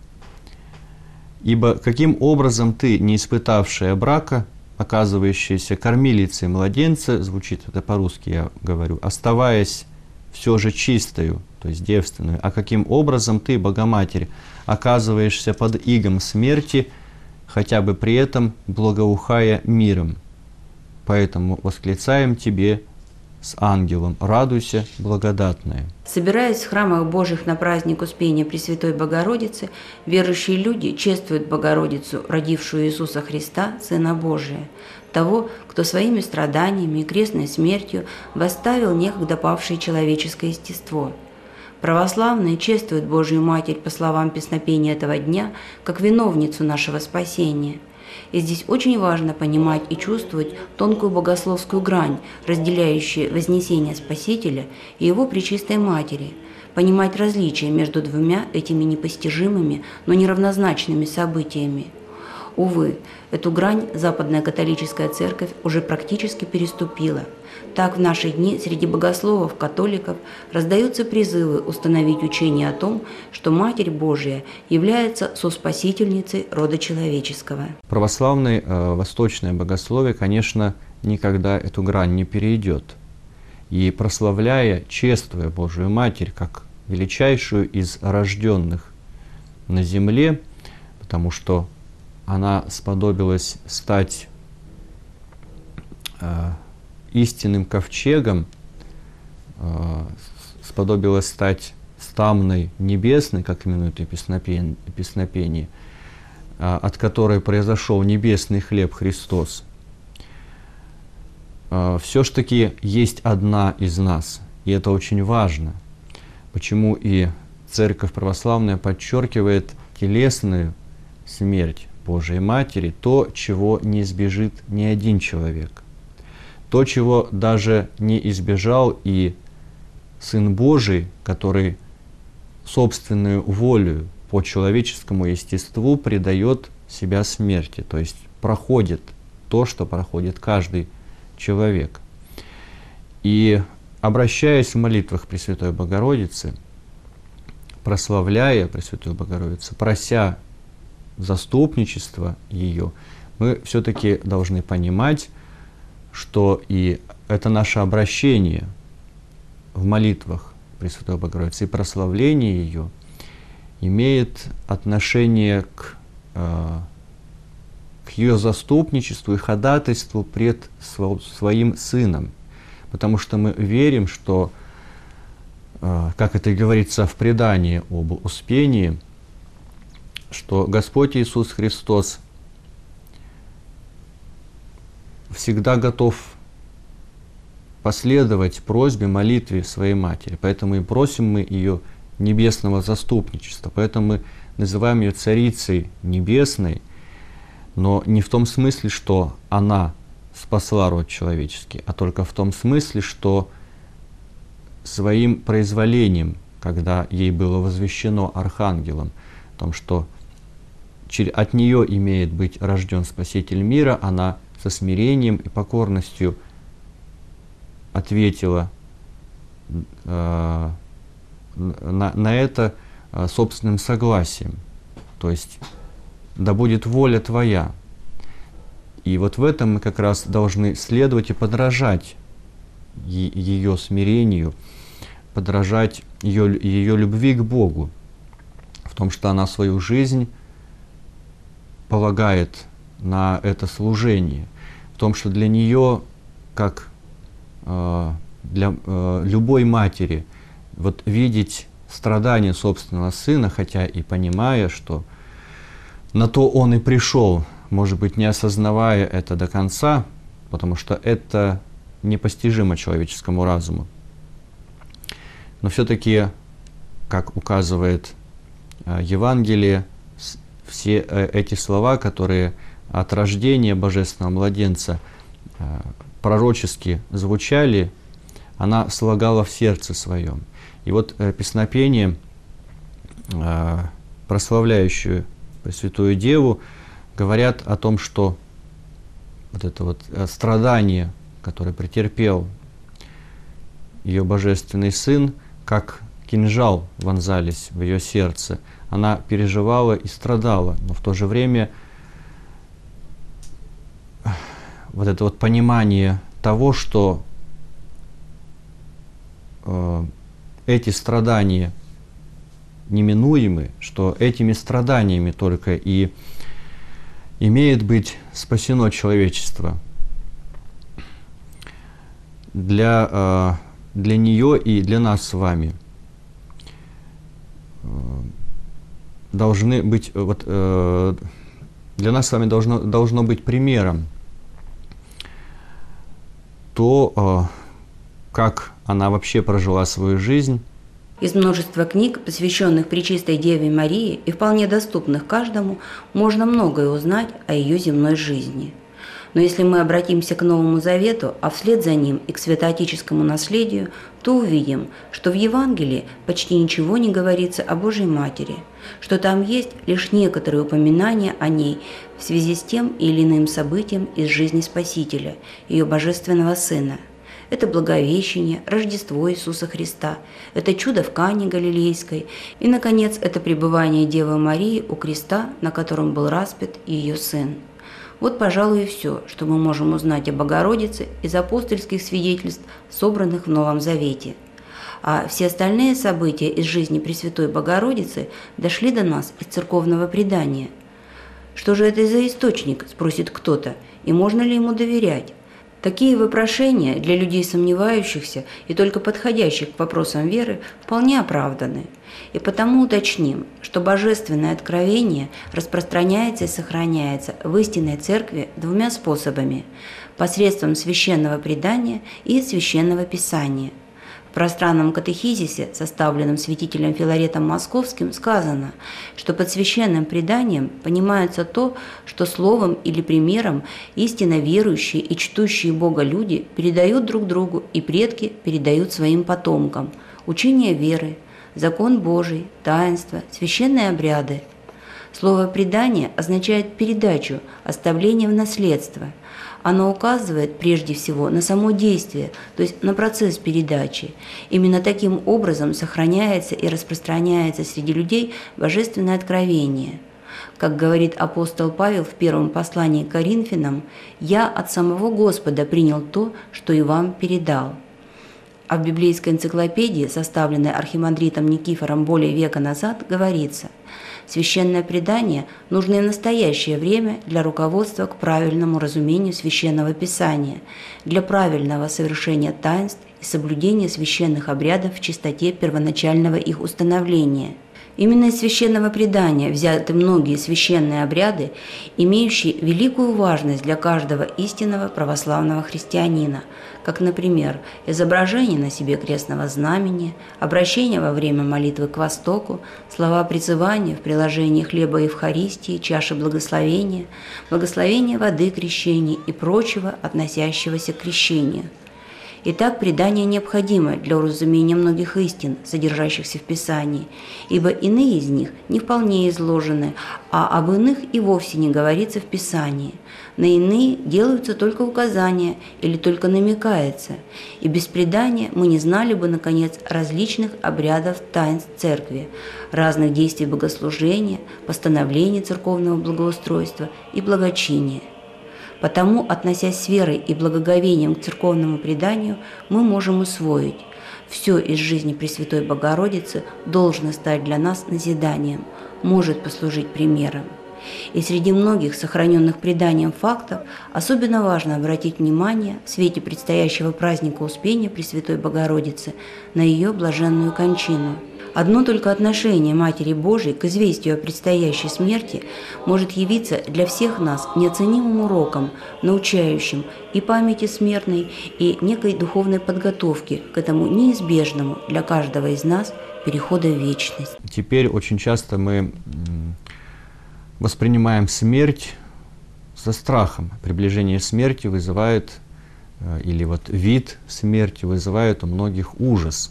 Ибо каким образом ты, не испытавшая брака, оказывающаяся кормилицей младенца, звучит это по-русски, я говорю, оставаясь все же чистою, то есть девственную, а каким образом ты, Богоматерь, оказываешься под игом смерти, хотя бы при этом благоухая миром? Поэтому восклицаем Тебе с ангелом: радуйся, благодатная. Собираясь в храмах Божьих на праздник Успения Пресвятой Богородицы, верующие люди чествуют Богородицу, родившую Иисуса Христа, Сына Божия, того, кто своими страданиями и крестной смертью восставил некогда павшее человеческое естество. Православные чествуют Божию Матерь, по словам песнопения этого дня, как виновницу нашего спасения. И здесь очень важно понимать и чувствовать тонкую богословскую грань, разделяющую вознесение Спасителя и его Пречистой Матери, понимать различия между двумя этими непостижимыми, но неравнозначными событиями. Увы, эту грань Западная католическая церковь уже практически переступила. Так в наши дни среди богословов-католиков раздаются призывы установить учение о том, что Матерь Божия является соспасительницей рода человеческого. Православное восточное богословие, конечно, никогда эту грань не перейдет. И прославляя, чествуя Божию Матерь как величайшую из рожденных на земле, потому что она сподобилась стать истинным ковчегом, сподобилась стать стамной небесной, как именуют и песнопение, от которой произошел небесный хлеб Христос. Все ж таки есть одна из нас, и это очень важно. Почему и Церковь Православная подчеркивает телесную смерть Божией Матери, то, чего не избежит ни один человек. То, чего даже не избежал и Сын Божий, который собственную волю по человеческому естеству предает себя смерти, то есть проходит то, что проходит каждый человек. И обращаясь в молитвах Пресвятой Богородицы, прославляя Пресвятую Богородицу, прося заступничество ее, мы все-таки должны понимать, что и это наше обращение в молитвах Пресвятой Богородицы и прославление ее имеет отношение к ее заступничеству и ходатайству пред своим Сыном. Потому что мы верим, что, как это и говорится в предании об Успении, что Господь Иисус Христос всегда готов последовать просьбе, молитве своей Матери. Поэтому и просим мы ее небесного заступничества. Поэтому мы называем ее Царицей Небесной, но не в том смысле, что она спасла род человеческий, а только в том смысле, что своим произволением, когда ей было возвещено архангелом, о том, что от нее имеет быть рожден Спаситель мира, она со смирением и покорностью ответила на это собственным согласием. То есть, да будет воля Твоя. И вот в этом мы как раз должны следовать и подражать ее смирению, подражать ее любви к Богу, в том, что она свою жизнь полагает на это служение, в том, что для нее, как для любой матери, вот видеть страдания собственного сына, хотя и понимая, что на то он и пришел, может быть, не осознавая это до конца, потому что это непостижимо человеческому разуму. Но все-таки, как указывает Евангелие, все эти слова, которые от рождения Божественного младенца пророчески звучали, она слагала в сердце своем. И вот песнопение, прославляющее Пресвятую Деву, говорят о том, что вот это вот страдание, которое претерпел ее Божественный Сын, как кинжал вонзались в ее сердце. Она переживала и страдала, но в то же время вот это вот понимание того, что эти страдания неминуемы, что этими страданиями только и имеет быть спасено человечество. Для нее и для нас с вами должны быть, для нас с вами должно быть примером то, как она вообще прожила свою жизнь, Из множества книг, посвященных Пречистой Деве Марии и вполне доступных каждому, можно многое узнать о ее земной жизни. Но если мы обратимся к Новому Завету, а вслед за ним и к святоотеческому наследию, то увидим, что в Евангелии почти ничего не говорится о Божьей Матери, что там есть лишь некоторые упоминания о ней в связи с тем или иным событием из жизни Спасителя, ее Божественного Сына. Это Благовещение, Рождество Иисуса Христа, это чудо в Кане Галилейской и, наконец, это пребывание Девы Марии у креста, на котором был распят ее Сын. Вот, пожалуй, и все, что мы можем узнать о Богородице из апостольских свидетельств, собранных в Новом Завете. А все остальные события из жизни Пресвятой Богородицы дошли до нас из церковного предания. Что же это за источник, спросит кто-то, и можно ли ему доверять? Такие вопрошения для людей сомневающихся и только подходящих к вопросам веры вполне оправданы. И потому уточним, что божественное откровение распространяется и сохраняется в истинной церкви двумя способами – посредством священного предания и священного писания. В пространном катехизисе, составленном святителем Филаретом Московским, сказано, что под священным преданием понимается то, что словом или примером истинно верующие и чтущие Бога люди передают друг другу и предки передают своим потомкам учение веры, закон Божий, таинства, священные обряды. Слово «предание» означает передачу, оставление в наследство. Оно указывает прежде всего на само действие, то есть на процесс передачи. Именно таким образом сохраняется и распространяется среди людей божественное откровение. Как говорит апостол Павел в первом послании к Коринфянам, «Я от самого Господа принял то, что и вам передал». А в библейской энциклопедии, составленной архимандритом Никифором более века назад, говорится: «Священное предание нужно и в настоящее время для руководства к правильному разумению Священного Писания, для правильного совершения таинств и соблюдения священных обрядов в чистоте первоначального их установления». Именно из священного предания взяты многие священные обряды, имеющие великую важность для каждого истинного православного христианина, как, например, изображение на себе крестного знамения, обращение во время молитвы к востоку, слова призывания в приложении хлеба Евхаристии, чаши благословения, благословение воды крещения и прочего, относящегося к крещению. Итак, предание необходимо для уразумения многих истин, содержащихся в Писании, ибо иные из них не вполне изложены, а об иных и вовсе не говорится в Писании. На иные делаются только указания или только намекается, и без предания мы не знали бы, наконец, различных обрядов таинств Церкви, разных действий богослужения, постановлений церковного благоустройства и благочиния. Потому, относясь с верой и благоговением к церковному преданию, мы можем усвоить: все из жизни Пресвятой Богородицы должно стать для нас назиданием, может послужить примером. И среди многих сохраненных преданием фактов особенно важно обратить внимание в свете предстоящего праздника Успения Пресвятой Богородицы на ее блаженную кончину. Одно только отношение Матери Божией к известию о предстоящей смерти может явиться для всех нас неоценимым уроком, научающим и памяти смертной, и некой духовной подготовки к этому неизбежному для каждого из нас переходу в вечность. Теперь очень часто мы воспринимаем смерть со страхом. Приближение смерти вызывает, или вот вид смерти вызывает у многих ужас.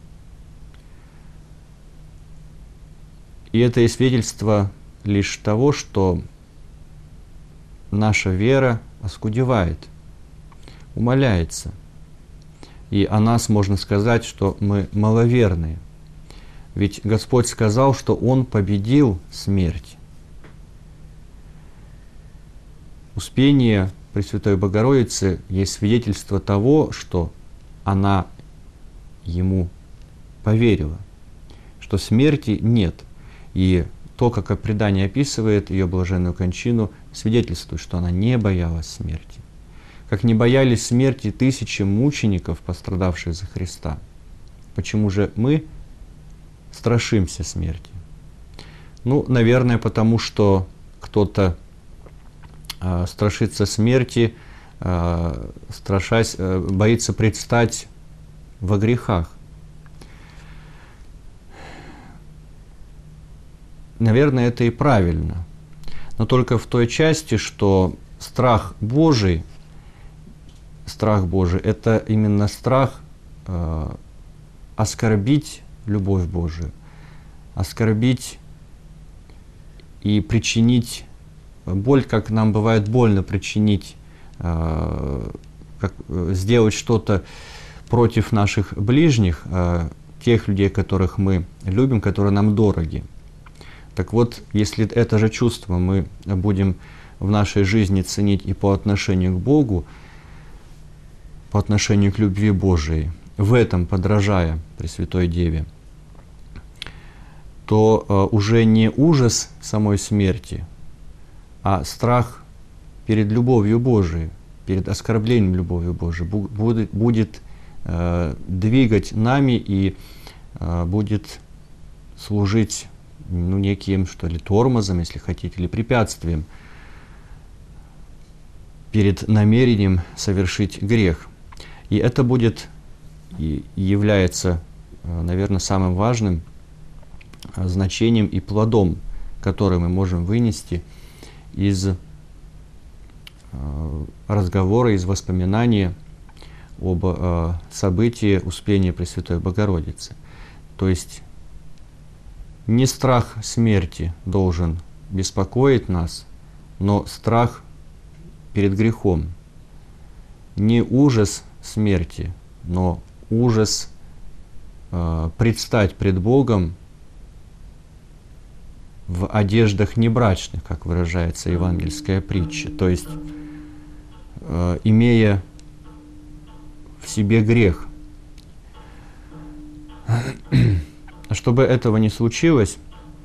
И это и свидетельство лишь того, что наша вера оскудевает, умаляется. И о нас можно сказать, что мы маловерные. Ведь Господь сказал, что Он победил смерть. Успение Пресвятой Богородицы есть свидетельство того, что она Ему поверила, что смерти нет. И то, как предание описывает ее блаженную кончину, свидетельствует, что она не боялась смерти. Как не боялись смерти тысячи мучеников, пострадавших за Христа. Почему же мы страшимся смерти? Ну, наверное, потому что кто-то страшится смерти, боится предстать во грехах. наверное, это и правильно. Но только в той части, что страх Божий – это именно страх оскорбить любовь Божию, оскорбить и причинить боль, как нам бывает больно причинить, сделать что-то против наших ближних, тех людей, которых мы любим, которые нам дороги. Так вот, если это же чувство мы будем в нашей жизни ценить и по отношению к Богу, по отношению к любви Божией, в этом подражая Пресвятой Деве, то уже не ужас самой смерти, а страх перед любовью Божией, перед оскорблением любовью Божией будет двигать нами и будет служить неким, что ли, тормозом, если хотите, или препятствием перед намерением совершить грех. И это будет и является, наверное, самым важным значением и плодом, который мы можем вынести из разговора, из воспоминания об событии Успения Пресвятой Богородицы. То есть не страх смерти должен беспокоить нас, но страх перед грехом. Не ужас смерти, но ужас предстать пред Богом в одеждах небрачных, как выражается евангельская притча, то есть имея в себе грех. Чтобы этого не случилось,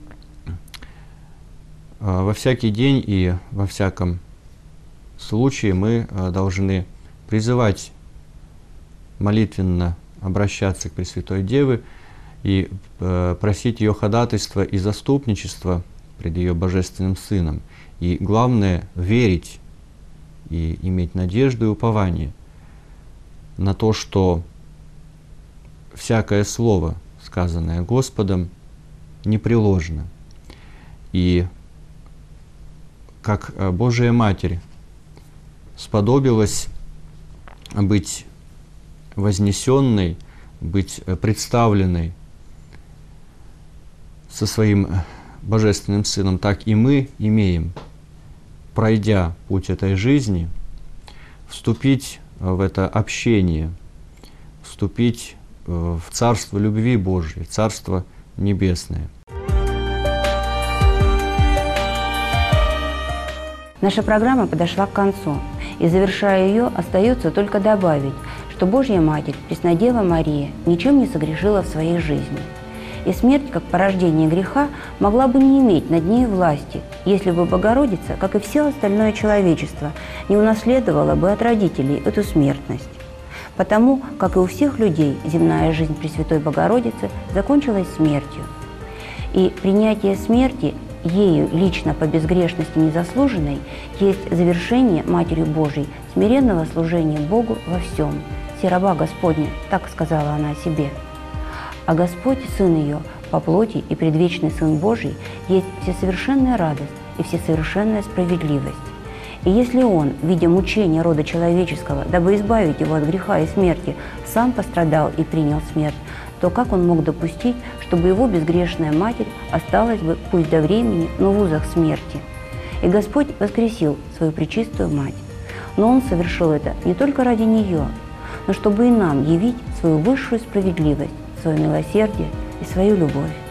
во всякий день и во всяком случае мы должны призывать молитвенно обращаться к Пресвятой Деве и просить ее ходатайства и заступничества пред ее Божественным Сыном. И главное — верить и иметь надежду и упование на то, что всякое слово, сказанное Господом, непреложно. И как Божия Матерь сподобилась быть вознесенной, быть представленной со своим Божественным Сыном, так и мы имеем, пройдя путь этой жизни, вступить в это общение, вступить в Царство любви Божьей, Царство Небесное. Наша программа подошла к концу, и, завершая ее, остается только добавить, что Божья Матерь, Преснодева Мария, ничем не согрешила в своей жизни. И смерть, как порождение греха, могла бы не иметь над ней власти, если бы Богородица, как и все остальное человечество, не унаследовала бы от родителей эту смертность. Потому, как и у всех людей, земная жизнь Пресвятой Богородицы закончилась смертью. И принятие смерти ею лично по безгрешности незаслуженной есть завершение Матерью Божией смиренного служения Богу во всем. «Се раба Господня», так сказала она о себе. А Господь, Сын ее, по плоти и предвечный Сын Божий, есть всесовершенная радость и всесовершенная справедливость. И если Он, видя мучения рода человеческого, дабы избавить его от греха и смерти, сам пострадал и принял смерть, то как Он мог допустить, чтобы Его безгрешная Матерь осталась бы, пусть до времени, но в узах смерти? И Господь воскресил свою пречистую Мать. Но Он совершил это не только ради нее, но чтобы и нам явить свою высшую справедливость, свое милосердие и свою любовь.